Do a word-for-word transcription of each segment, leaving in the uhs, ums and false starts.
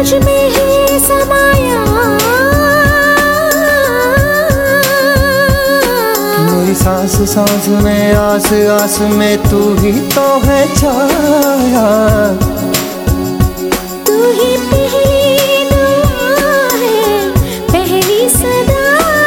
मुझ में ही समाया। मेरी सांस सांस में, आस आस में तू ही तो है छाया। तू ही पहली दुआ है, पहली सदा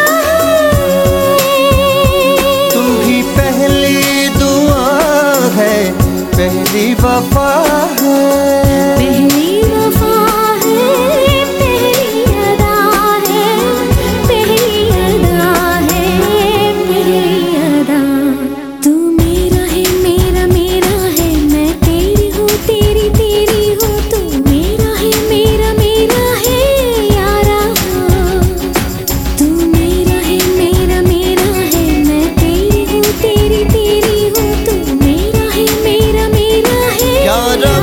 है। तू ही पहली दुआ है, पहली वफा है। पहली वफा है, पहली अदा है, पहली अदा है, पहली अदा। तू मेरा है, मेरा मेरा है, मैं तेरी हूँ, तेरी तेरी हूँ। तू मेरा है, मेरा मेरा है यारा। तू मेरा है, मेरा मेरा है, मैं तेरी हूँ, तेरी तेरी हूँ। तू मेरा है, मेरा मेरा है यारा।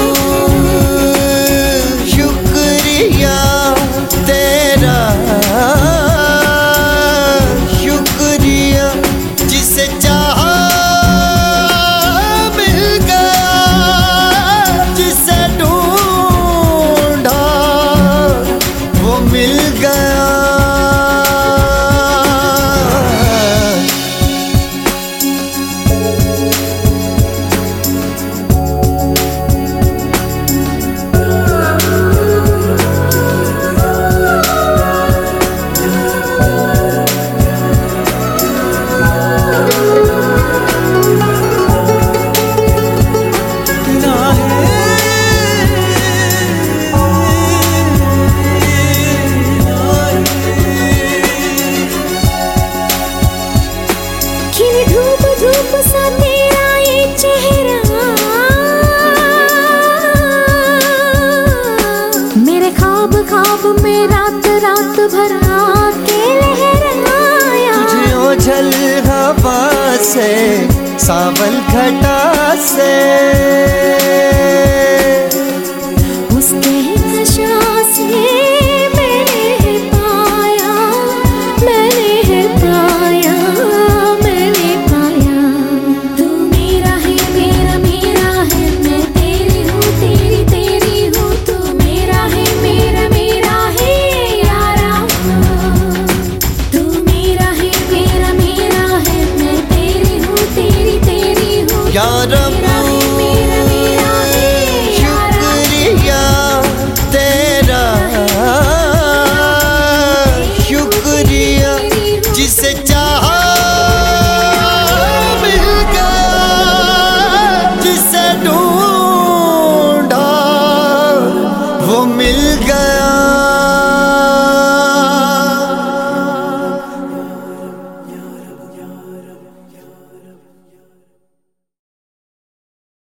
शुक्रिया तेरा, शुक्रिया जिसे चाहा मिल गया, जिसे ढूंढा वो मिल गया। खिली धूप धूप सा तेरा ये चेहरा, मेरे ख्वाब ख्वाब में रात रात भर आके लहराया। तुझे ओझल हवा से, सावन घटा से